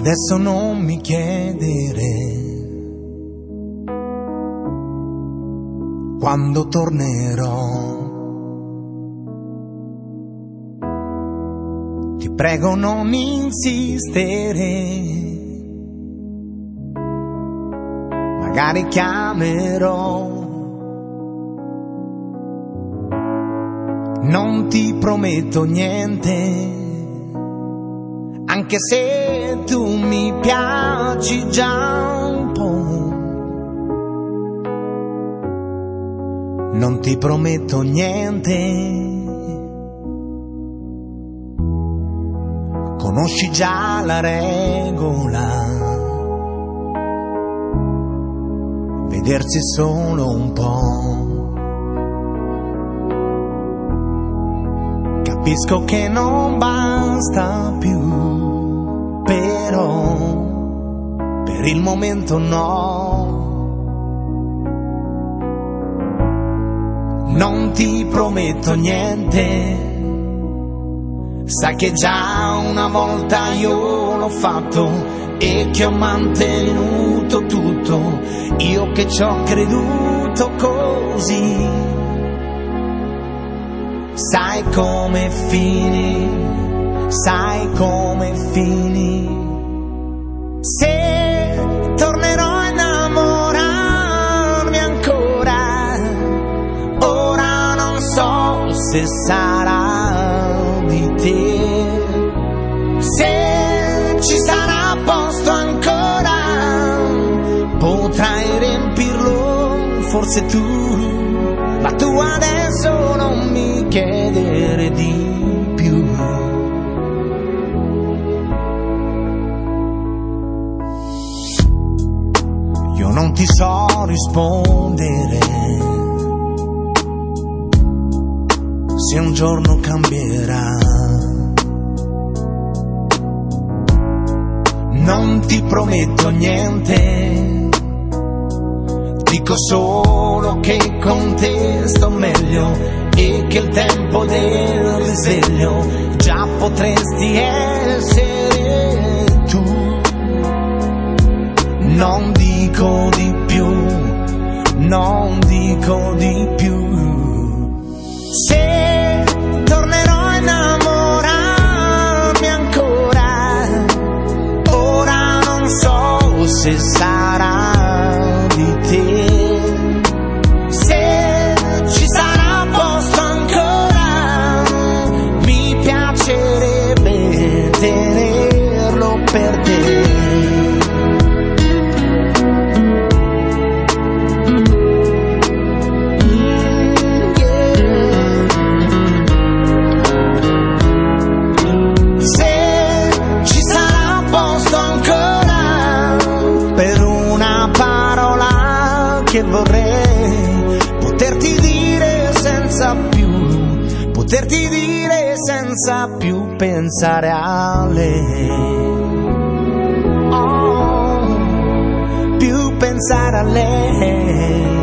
Adesso non mi chiedere quando tornerò. Ti prego non insistere, magari chiamerò. Non ti prometto niente, anche se tu mi piaci già un po'. Non ti prometto niente, conosci già la regola, vedersi solo un po'. Capisco che non basta più, però per il momento no. Non ti prometto niente, sai che già una volta io l'ho fatto e che ho mantenuto tutto, io che ci ho creduto così. Sai come finì, sai come finì. Se tornerò a innamorarmi ancora, ora non so se sarà di te. Se ci sarà posto ancora, potrai riempirlo forse tu, ma tu adesso non mi chiedere di più. Io non ti so rispondere se un giorno cambierà. Non ti prometto niente, dico solo che con te sto meglio e che il tempo del risveglio già potresti essere tu. Non dico di più, non dico di più. Se tornerò a innamorarmi ancora, ora non so se sarà di te. Se ci sarà posto ancora, mi piacerebbe tenerlo per te. Se ci sarà posto ancora per una parola che vorrei poterti dire senza più pensare a lei. Oh, più pensare a lei.